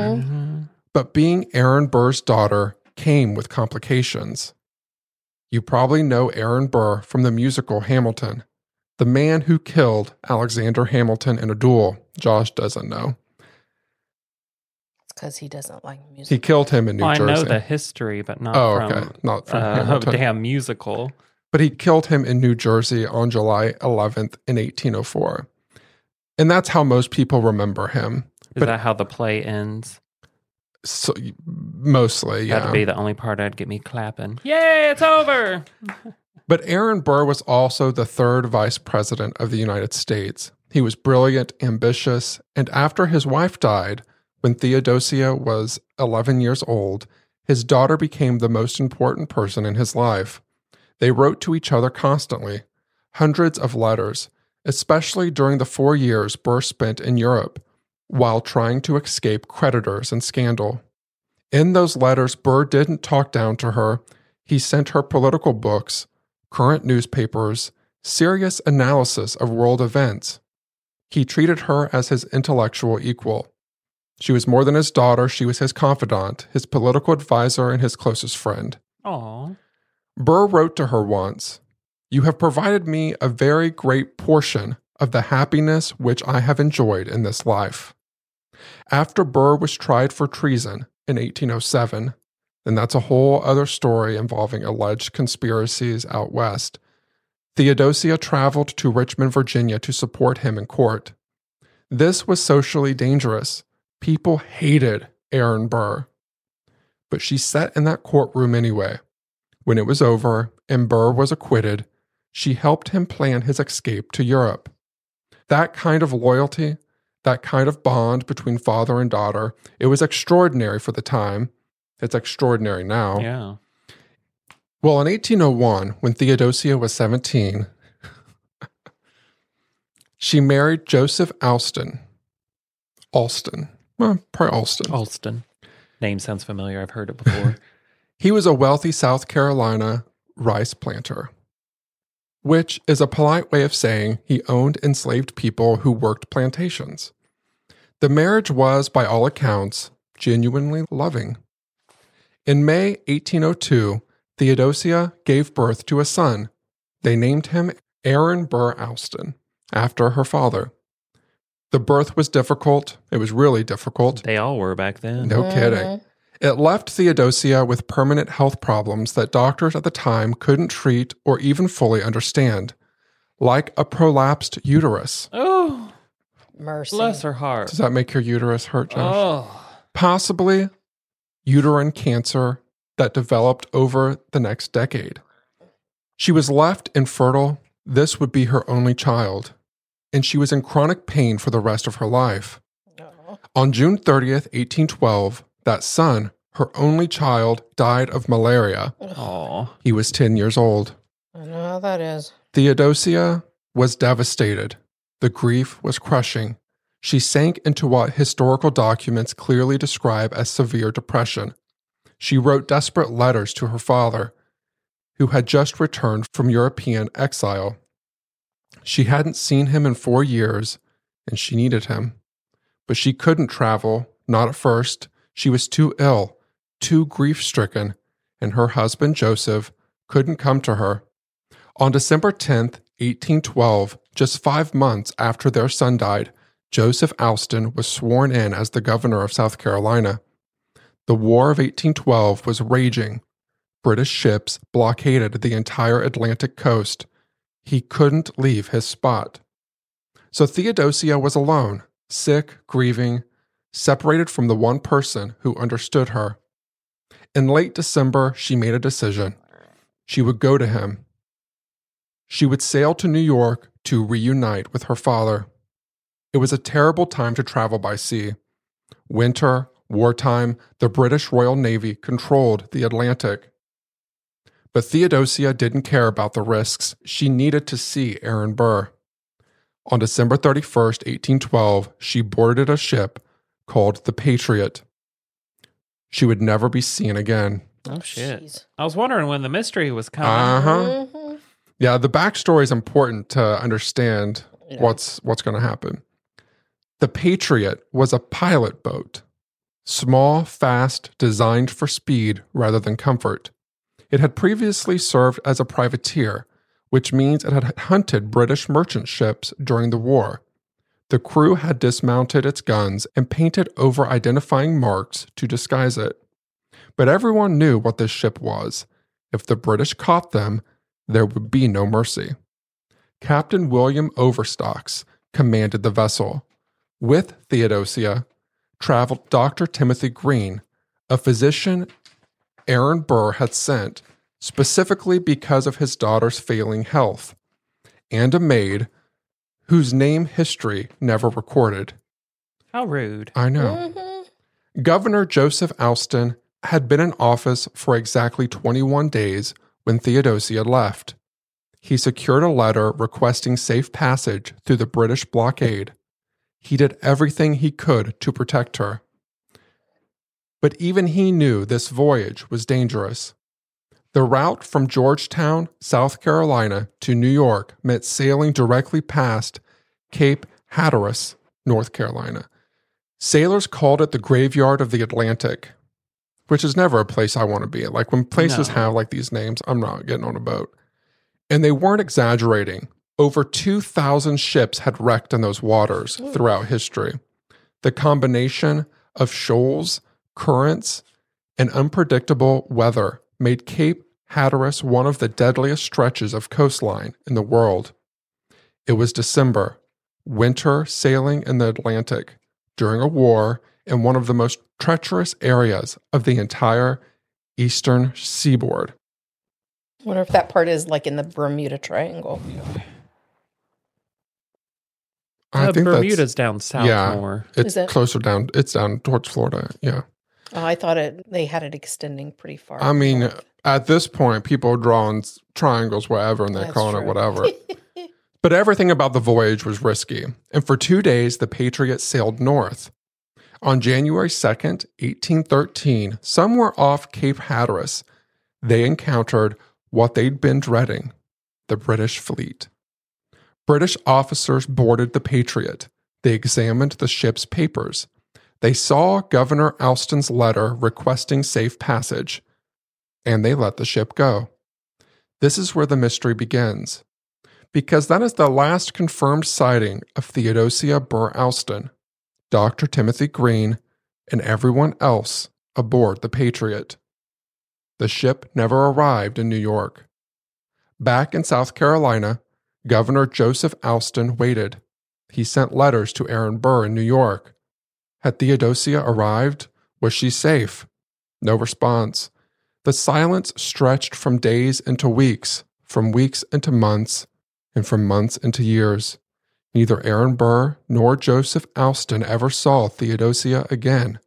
But being Aaron Burr's daughter came with complications. You probably know Aaron Burr from the musical Hamilton, the man who killed Alexander Hamilton in a duel. Josh doesn't know. It's because he doesn't like music. He killed him in New Jersey. I know the history, but not Not from a Hamilton. damn musical. But he killed him in New Jersey on July 11th in 1804. And that's how most people remember him. Is that how the play ends? So, mostly, yeah. That'd be the only part I'd get me clapping. Yay, it's over! But Aaron Burr was also the third vice president of the United States. He was brilliant, ambitious, and after his wife died, when Theodosia was 11 years old, his daughter became the most important person in his life. They wrote to each other constantly, hundreds of letters, especially during the 4 years Burr spent in Europe, while trying to escape creditors and scandal. In those letters, Burr didn't talk down to her. He sent her political books, current newspapers, serious analysis of world events. He treated her as his intellectual equal. She was more than his daughter. She was his confidant, his political advisor, and his closest friend. Aww. Burr wrote to her once, "You have provided me a very great portion of the happiness which I have enjoyed in this life." After Burr was tried for treason in 1807, and that's a whole other story involving alleged conspiracies out west, Theodosia traveled to Richmond, Virginia to support him in court. This was socially dangerous. People hated Aaron Burr. But she sat in that courtroom anyway. When it was over and Burr was acquitted, she helped him plan his escape to Europe. That kind of loyalty, that kind of bond between father and daughter, it was extraordinary for the time. It's extraordinary now. Yeah. Well, in 1801, when Theodosia was 17, she married Joseph Alston. Well, probably Alston. Alston. Name sounds familiar. I've heard it before. He was a wealthy South Carolina rice planter, which is a polite way of saying he owned enslaved people who worked plantations. The marriage was, by all accounts, genuinely loving. In May 1802, Theodosia gave birth to a son. They named him Aaron Burr Alston, after her father. The birth was difficult. It was really difficult. They all were back then. No kidding. It left Theodosia with permanent health problems that doctors at the time couldn't treat or even fully understand, like a prolapsed uterus. Oh, Mercy. bless her heart. Does that make your uterus hurt, Josh? Oh, Possibly uterine cancer that developed over the next decade. She was left infertile. This would be her only child, and she was in chronic pain for the rest of her life. Oh. On June 30th, 1812, that son, her only child, died of malaria. oh. He was 10 years old. I know how that is. Theodosia was devastated. The grief was crushing. She sank into what historical documents clearly describe as severe depression. She wrote desperate letters to her father, who had just returned from European exile. She hadn't seen him in 4 years, and she needed him. But she couldn't travel, not at first. She was too ill, too grief-stricken, and her husband, Joseph, couldn't come to her. On December 10th, 1812, just 5 months after their son died, Joseph Alston was sworn in as the governor of South Carolina. The War of 1812 was raging. British ships blockaded the entire Atlantic coast. He couldn't leave his spot. So Theodosia was alone, sick, grieving, separated from the one person who understood her. In late December, she made a decision. She would go to him. She would sail to New York to reunite with her father. It was a terrible time to travel by sea. Winter, wartime, the British Royal Navy controlled the Atlantic. But Theodosia didn't care about the risks. She needed to see Aaron Burr. On December 31st, 1812, she boarded a ship called the Patriot. She would never be seen again. Oh, shit. Jeez. I was wondering when the mystery was coming. Mm-hmm. Yeah, the backstory is important to understand what's going to happen. The Patriot was a pilot boat. Small, fast, designed for speed rather than comfort. It had previously served as a privateer, which means it had hunted British merchant ships during the war. The crew had dismounted its guns and painted over identifying marks to disguise it. But everyone knew what this ship was. If the British caught them, there would be no mercy. Captain William Overstocks commanded the vessel. With Theodosia traveled Dr. Timothy Green, a physician Aaron Burr had sent specifically because of his daughter's failing health, and a maid whose name history never recorded. How rude. I know. Mm-hmm. Governor Joseph Alston had been in office for exactly 21 days when Theodosia left. He secured a letter requesting safe passage through the British blockade. He did everything he could to protect her. But even he knew this voyage was dangerous. The route from Georgetown, South Carolina, to New York meant sailing directly past Cape Hatteras, North Carolina. Sailors called it the graveyard of the Atlantic, which is never a place I want to be. Like when places have like these names, I'm not getting on a boat. And they weren't exaggerating. Over 2,000 ships had wrecked in those waters throughout history. The combination of shoals, currents, and unpredictable weather made Cape Hatteras one of the deadliest stretches of coastline in the world. It was December, winter sailing in the Atlantic during a war in one of the most treacherous areas of the entire eastern seaboard. I wonder if that part is like in the Bermuda Triangle. I think Bermuda's down south more. It's closer down. It's down towards Florida. Yeah. Oh, I thought they had it extending pretty far. I mean, north. at this point, people are drawing triangles wherever and they're That's calling true. it whatever. But everything about the voyage was risky. And for 2 days, the Patriot sailed north. On January 2nd, 1813, somewhere off Cape Hatteras, they encountered what they'd been dreading, the British fleet. British officers boarded the Patriot. They examined the ship's papers. They saw Governor Alston's letter requesting safe passage, and they let the ship go. This is where the mystery begins, because that is the last confirmed sighting of Theodosia Burr Alston, Dr. Timothy Green, and everyone else aboard the Patriot. The ship never arrived in New York. Back in South Carolina, Governor Joseph Alston waited. He sent letters to Aaron Burr in New York. Had Theodosia arrived? Was she safe? No response. The silence stretched from days into weeks, from weeks into months, and from months into years. Neither Aaron Burr nor Joseph Alston ever saw Theodosia again.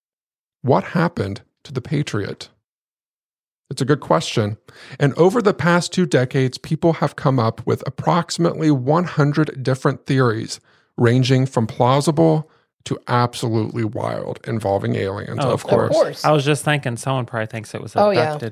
What happened to the Patriot? It's a good question. And over the past 2 decades, people have come up with approximately 100 different theories, ranging from plausible to absolutely wild, involving aliens, of course. Of course. I was just thinking someone probably thinks it was Oh, yeah. abducted.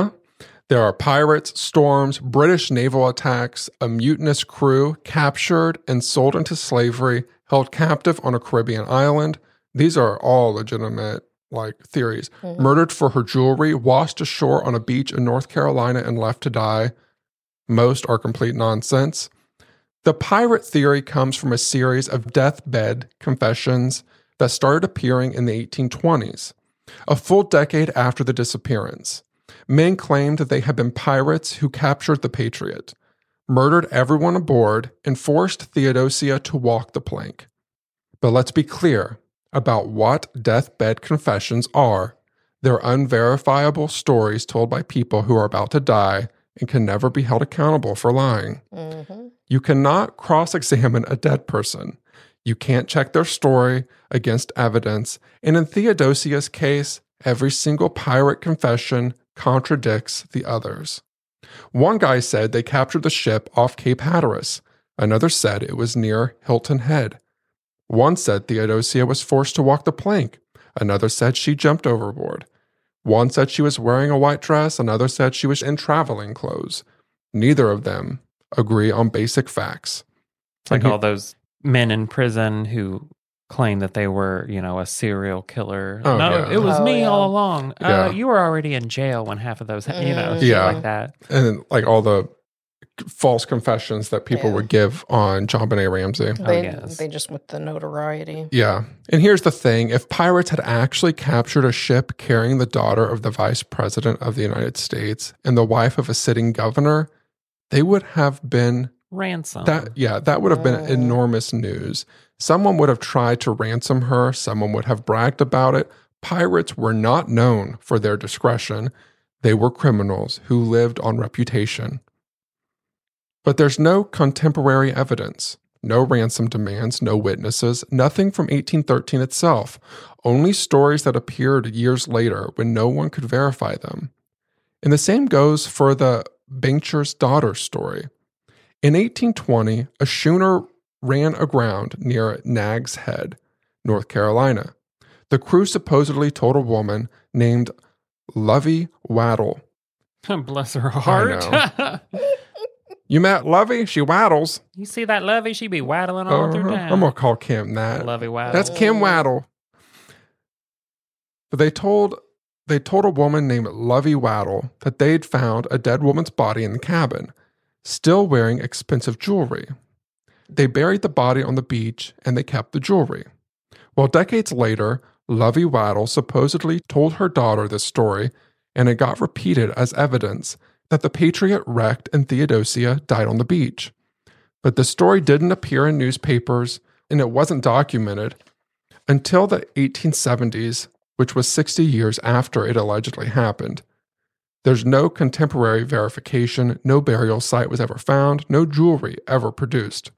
There are pirates, storms, British naval attacks, a mutinous crew captured and sold into slavery, held captive on a Caribbean island. These are all legitimate theories. Mm-hmm. Murdered for her jewelry, washed ashore on a beach in North Carolina and left to die. Most are complete nonsense. The pirate theory comes from a series of deathbed confessions that started appearing in the 1820s, a full decade after the disappearance. Men claimed that they had been pirates who captured the Patriot, murdered everyone aboard, and forced Theodosia to walk the plank. But let's be clear about what deathbed confessions are. They're unverifiable stories told by people who are about to die and can never be held accountable for lying. Mm-hmm. You cannot cross-examine a dead person. You can't check their story against evidence, and in Theodosia's case, every single pirate confession contradicts the others. One guy said they captured the ship off Cape Hatteras. Another said it was near Hilton Head. One said Theodosia was forced to walk the plank. Another said she jumped overboard. One said she was wearing a white dress. Another said she was in traveling clothes. Neither of them agree on basic facts. It's like all those men in prison who claim that they were, a serial killer. Oh, No, yeah. it was me yeah. all along. Yeah. You were already in jail when half of those, shit Yeah. like that. And like all the false confessions that people Yeah. would give on JonBenet Ramsey. They just with the notoriety. Yeah. And here's the thing. If pirates had actually captured a ship carrying the daughter of the vice president of the United States and the wife of a sitting governor, they would have been Ransom. that would have been enormous news. Someone would have tried to ransom her. Someone would have bragged about it. Pirates were not known for their discretion. They were criminals who lived on reputation. But there's no contemporary evidence, no ransom demands, no witnesses, nothing from 1813 itself, only stories that appeared years later when no one could verify them. And the same goes for the Bencher's daughter story. In 1820, a schooner ran aground near Nags Head, North Carolina. The crew supposedly told a woman named Lovey Waddle. Bless her heart. You met Lovey? She waddles. You see that Lovey? She be waddling all through town. I'm going to call Kim that. Lovey Waddle. That's Kim Waddle. But they told a woman named Lovey Waddle that they'd found a dead woman's body in the cabin, still wearing expensive jewelry. They buried the body on the beach and they kept the jewelry. Well, decades later, Lovey Waddle supposedly told her daughter this story, and it got repeated as evidence that the Patriot wrecked and Theodosia died on the beach. But the story didn't appear in newspapers, and it wasn't documented until the 1870s, which was 60 years after it allegedly happened. There's no contemporary verification, no burial site was ever found, no jewelry ever produced.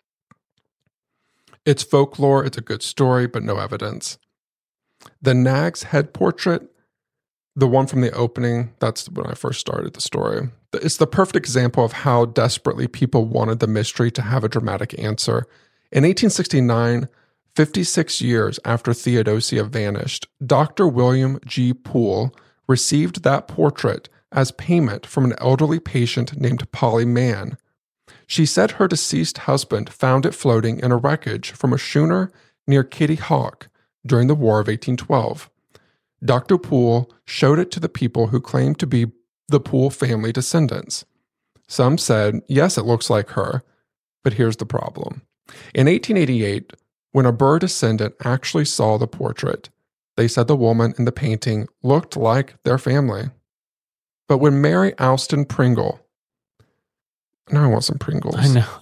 It's folklore, it's a good story, but no evidence. The Nags Head portrait, the one from the opening, that's when I first started the story. It's the perfect example of how desperately people wanted the mystery to have a dramatic answer. In 1869, 56 years after Theodosia vanished, Dr. William G. Poole received that portrait as payment from an elderly patient named Polly Mann. She said her deceased husband found it floating in a wreckage from a schooner near Kitty Hawk during the War of 1812. Dr. Poole showed it to the people who claimed to be the Poole family descendants. Some said, yes, it looks like her, but here's the problem. In 1888, when a Burr descendant actually saw the portrait, they said the woman in the painting looked like their family. But when Mary Alston Pringle, now I want some Pringles. I know.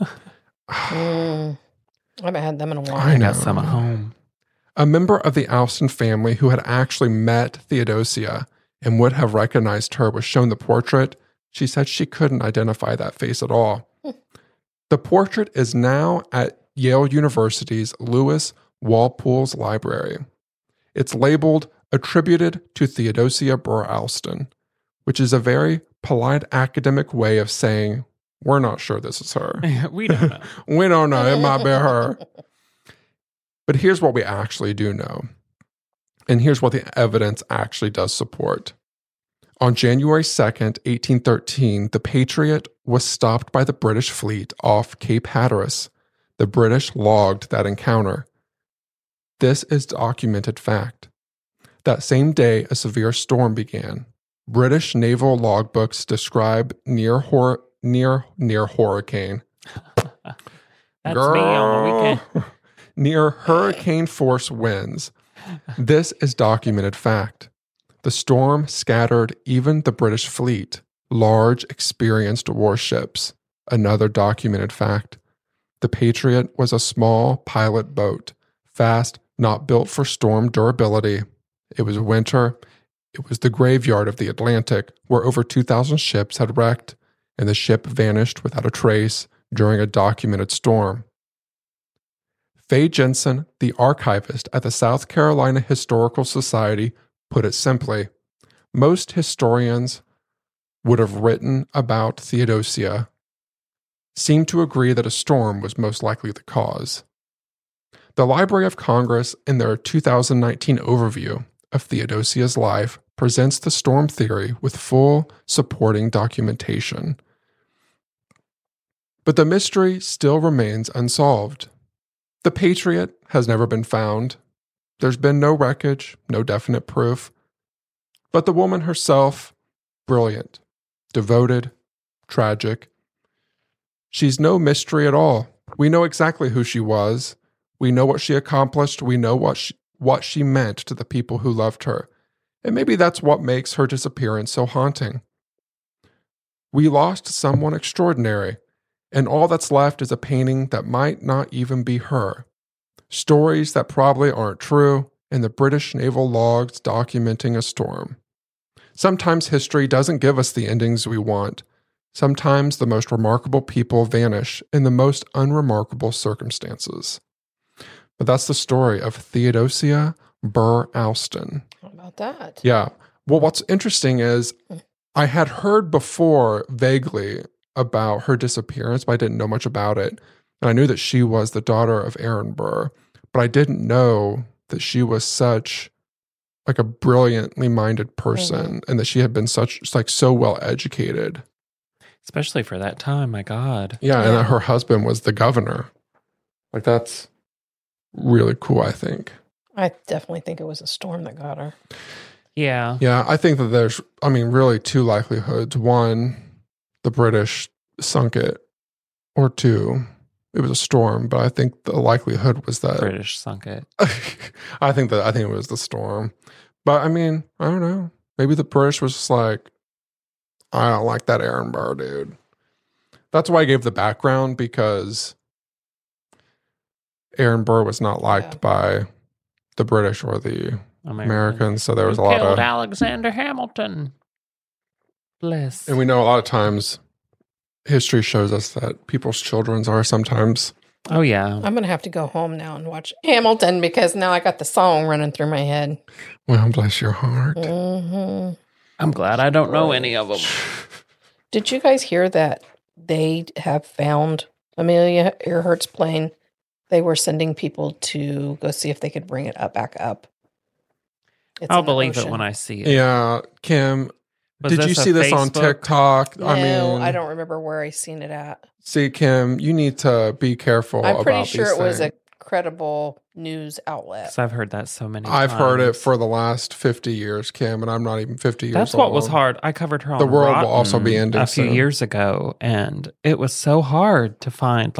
I haven't had them in a while. I know. Got some at home. A member of the Alston family who had actually met Theodosia and would have recognized her was shown the portrait. She said she couldn't identify that face at all. The portrait is now at Yale University's Lewis Walpole's library. It's labeled attributed to Theodosia Burr Alston, which is a very polite academic way of saying, we're not sure this is her. We don't know. We don't know. It might be her. But here's what we actually do know. And here's what the evidence actually does support. On January 2nd, 1813, the Patriot was stopped by the British fleet off Cape Hatteras. The British logged that encounter. This is documented fact. That same day, a severe storm began. British naval logbooks describe near hurricane. That's me on the weekend. Near hurricane force winds. This is documented fact. The storm scattered even the British fleet, large, experienced warships. Another documented fact. The Patriot was a small pilot boat, fast, not built for storm durability. It was winter. It was the graveyard of the Atlantic, where over 2,000 ships had wrecked, and the ship vanished without a trace during a documented storm. Faye Jensen, the archivist at the South Carolina Historical Society, put it simply. Most historians would have written about Theodosia seem to agree that a storm was most likely the cause. The Library of Congress, in their 2019 overview of Theodosia's life, presents the storm theory with full supporting documentation. But the mystery still remains unsolved. The Patriot has never been found. There's been no wreckage, no definite proof. But the woman herself, brilliant, devoted, tragic. She's no mystery at all. We know exactly who she was. We know what she accomplished. We know what she meant to the people who loved her. And maybe that's what makes her disappearance so haunting. We lost someone extraordinary, and all that's left is a painting that might not even be her. Stories that probably aren't true, and the British naval logs documenting a storm. Sometimes history doesn't give us the endings we want. Sometimes the most remarkable people vanish in the most unremarkable circumstances. But that's the story of Theodosia Burr Alston. How about that? Yeah. Well, what's interesting is I had heard before vaguely about her disappearance, but I didn't know much about it. And I knew that she was the daughter of Aaron Burr, but I didn't know that she was such like a brilliantly minded person and that she had been so well educated. Especially for that time, my God. Yeah, and that her husband was the governor. Like, that's really cool, I think. I definitely think it was a storm that got her. Yeah. Yeah, I think that there's, really two likelihoods. One, the British sunk it, or two, it was a storm, but I think the likelihood was that British sunk it. I think it was the storm. But I don't know. Maybe the British was just like, I don't like that Aaron Burr dude. That's why I gave the background, because Aaron Burr was not liked by the British or the Americans. So there was a lot of killed Alexander Hamilton. Bless. And we know a lot of times history shows us that people's children are sometimes. Oh, yeah. I'm going to have to go home now and watch Hamilton because now I got the song running through my head. Well, bless your heart. Mm-hmm. I'm glad I don't know any of them. Did you guys hear that they have found Amelia Earhart's plane? They were sending people to go see if they could bring it back up. I'll believe it when I see it. Yeah, Kim, did you see this on TikTok? No, I don't remember where I seen it at. See, Kim, you need to be careful. I'm pretty about sure these it was things. a credible news outlet. Because I've heard that so many times. I've heard it for the last 50 years, Kim, and I'm not even 50 years old. That's what was hard. I covered her on The world Rotten will also be ending a few soon. years ago, and it was so hard to find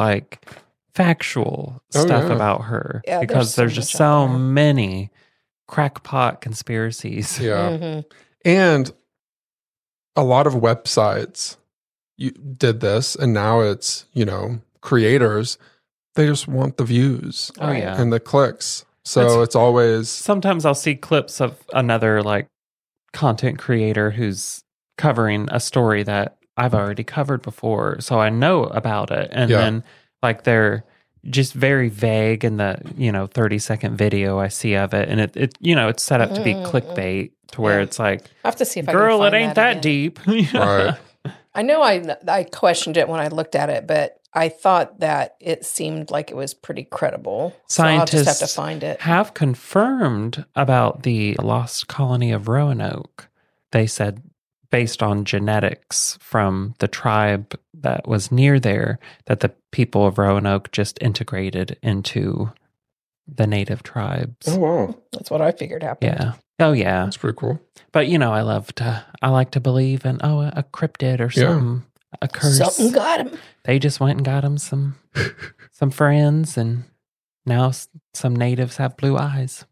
factual stuff about her because there's just so many crackpot conspiracies. Yeah. Mm-hmm. And a lot of websites did this, and now it's, creators, they just want the views and the clicks. So it's always... Sometimes I'll see clips of another content creator who's covering a story that I've already covered before, so I know about it. And then they're just very vague in the 30-second video I see of it, and it's set up to be clickbait to where it's like, I have to see if girl, I can find it ain't that again. deep. Right. I know I questioned it when I looked at it, but I thought that it seemed like it was pretty credible. Scientists so I'll just have to find it. have confirmed about the lost colony of Roanoke. They said, based on genetics from the tribe that was near there, that the people of Roanoke just integrated into the native tribes. Oh, wow. That's what I figured happened. Yeah. Oh, yeah. That's pretty cool. But, I like to believe in, a cryptid or something, a curse. Something got him. They just went and got him some friends, and now some natives have blue eyes.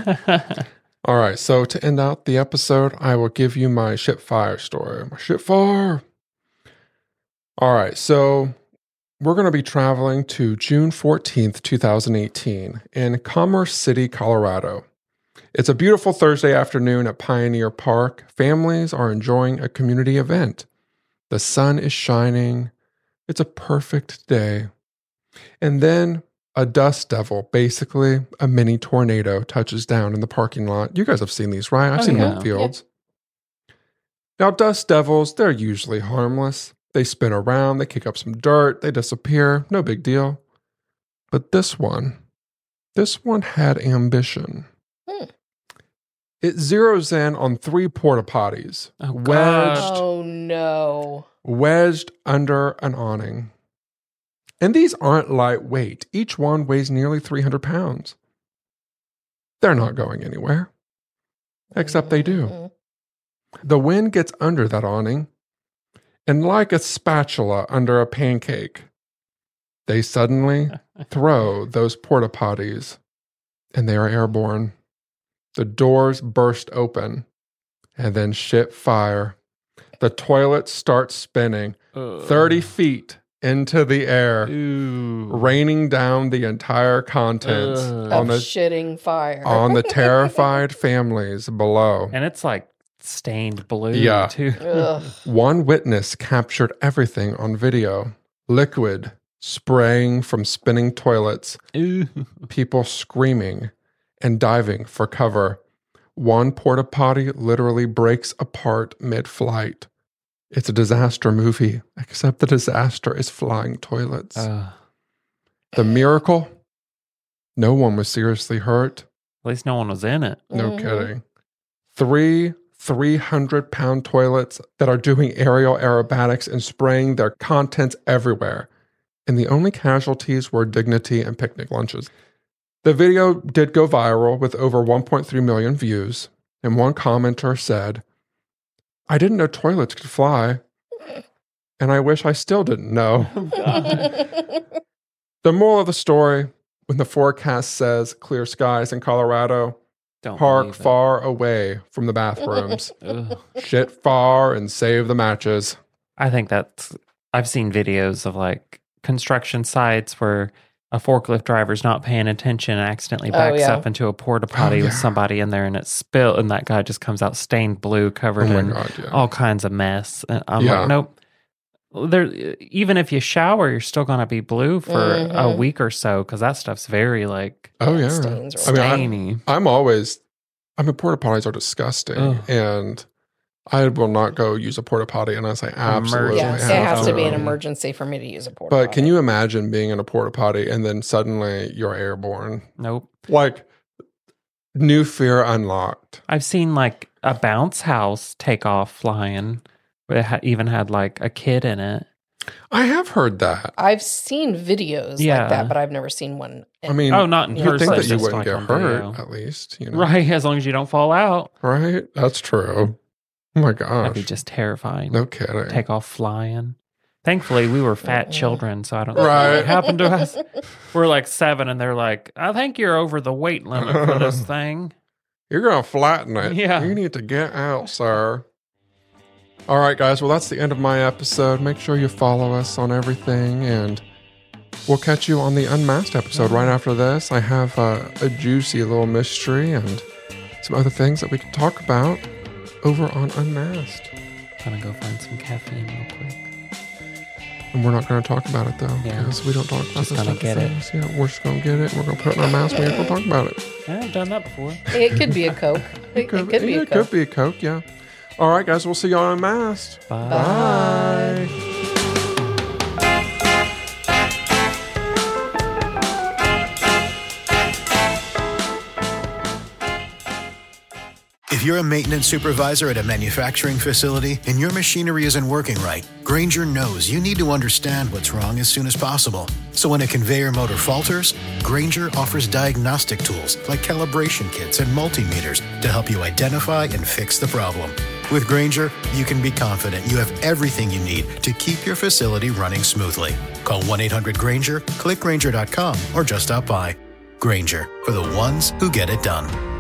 All right, so to end out the episode, I will give you my ship fire story. My ship fire. All right, so we're going to be traveling to June 14th, 2018 in Commerce City, Colorado. It's a beautiful Thursday afternoon at Pioneer Park. Families are enjoying a community event. The sun is shining. It's a perfect day. And then A dust devil, basically a mini tornado, touches down in the parking lot. You guys have seen these, right? I've seen them in fields. Now, dust devils, they're usually harmless. They spin around, they kick up some dirt, they disappear. No big deal. But this one had ambition. It zeroes in on 3 porta potties, wedged under an awning. And these aren't lightweight. Each one weighs nearly 300 pounds. They're not going anywhere. Except they do. The wind gets under that awning, and like a spatula under a pancake, they suddenly throw those porta potties, and they are airborne. The doors burst open, and then shit fire. The toilet starts spinning 30 feet into the air, raining down the entire contents of shitting fire on the terrified families below. And it's like stained blue, too. One witness captured everything on video. Liquid spraying from spinning toilets, people screaming and diving for cover. One porta potty literally breaks apart mid-flight. It's a disaster movie, except the disaster is flying toilets. The miracle? No one was seriously hurt. At least no one was in it. No kidding. 3 300-pound toilets that are doing aerial aerobatics and spraying their contents everywhere. And the only casualties were dignity and picnic lunches. The video did go viral with over 1.3 million views. And one commenter said, "I didn't know toilets could fly, and I wish I still didn't know." The moral of the story, when the forecast says clear skies in Colorado, park far away from the bathrooms. Shit far and save the matches. I think I've seen videos of like construction sites where a forklift driver's not paying attention and accidentally backs up into a porta potty with somebody in there and it spilled, and that guy just comes out stained blue, covered in all kinds of mess. And I'm like, nope. Even if you shower, you're still going to be blue for a week or so because that stuff's very like stains. Stainy. Porta potties are disgusting, and I will not go use a porta potty unless I absolutely have to. It has to be an emergency for me to use a porta potty. But can you imagine being in a porta potty and then suddenly you're airborne? Nope. Like, new fear unlocked. I've seen like a bounce house take off flying. It even had like a kid in it. I have heard that. I've seen videos like that, but I've never seen one. Not in person. You'd think that you wouldn't like get hurt, at least. Right, as long as you don't fall out. Right, that's true. Oh my gosh. That'd be just terrifying. No kidding. Take off flying. Thankfully, we were fat children, so I don't know what happened to us. We're like 7, and they're like, "I think you're over the weight limit for this thing. You're going to flatten it. Yeah. You need to get out, sir." All right, guys. Well, that's the end of my episode. Make sure you follow us on everything, and we'll catch you on the Unmasked episode right after this. I have a juicy little mystery and some other things that we can talk about over on Unmasked. I'm going to go find some caffeine real quick. And we're not going to talk about it, though, because we don't talk about this stuff. Just going to get it. Yeah, we're just going to get it. We're going to put it in our mask. We're going to talk about it. Yeah, I've done that before. It could be a Coke. It could be a Coke. It could be a Coke, yeah. All right, guys. We'll see you on Unmasked. Bye. Bye. If you're a maintenance supervisor at a manufacturing facility and your machinery isn't working right, Grainger knows you need to understand what's wrong as soon as possible. So when a conveyor motor falters, Grainger offers diagnostic tools like calibration kits and multimeters to help you identify and fix the problem. With Grainger, you can be confident you have everything you need to keep your facility running smoothly. Call 1-800-GRAINGER, click Grainger.com, or just stop by. Grainger, for the ones who get it done.